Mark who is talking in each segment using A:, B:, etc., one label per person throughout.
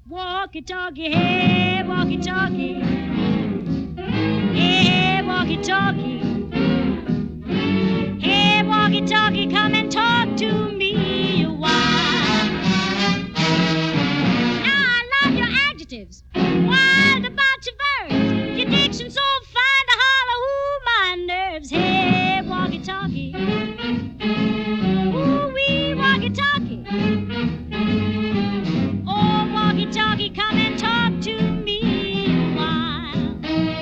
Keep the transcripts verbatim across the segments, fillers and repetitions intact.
A: Walkie-talkie, hey, walkie-talkie. Hey, walkie-talkie. Hey, walkie-talkie, come and talk to me a while. Now I love your adjectives, wild about your verbs. Your diction so fine to holler, ooh, my nerves. Hey, walkie-talkie. Ooh, wee, walkie-talkie. Oh, walkie-talkie, come and talk to me a while.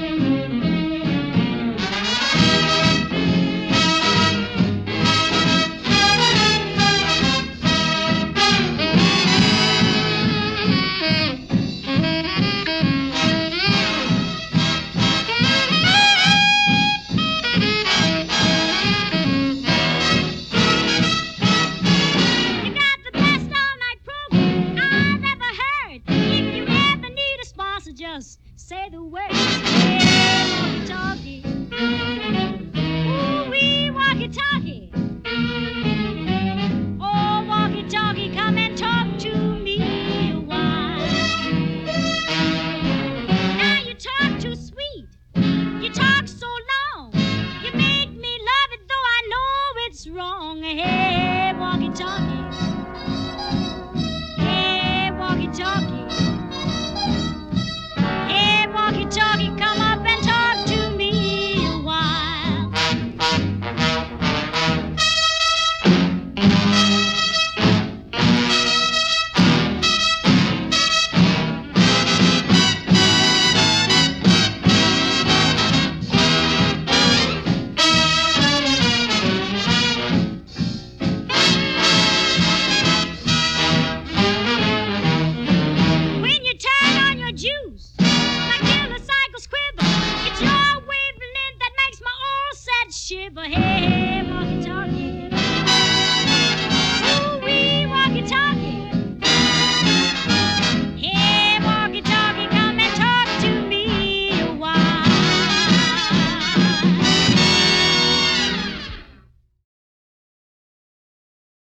A: You got the best all-night program I've ever heard. If you ever need a sponsor, just say the word.